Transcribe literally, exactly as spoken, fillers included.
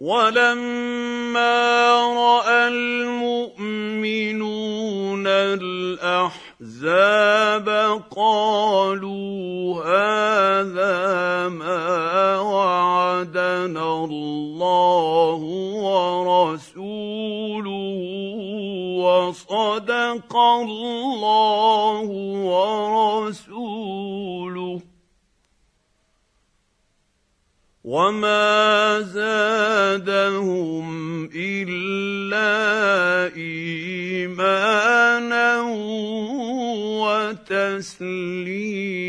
وَلَمَّا رَأَى الْمُؤْمِنُونَ الْأَحْزَابَ قَالُوا هَٰذَا مَا وَعَدَنَا اللَّهُ وَرَسُولُهُ وَصَدَقَ اللَّهُ وَرَسُولُهُ ۚ وَمَا زَادَهُمْ إِلَّا إِيمَانًا وَتَسْلِيمًا.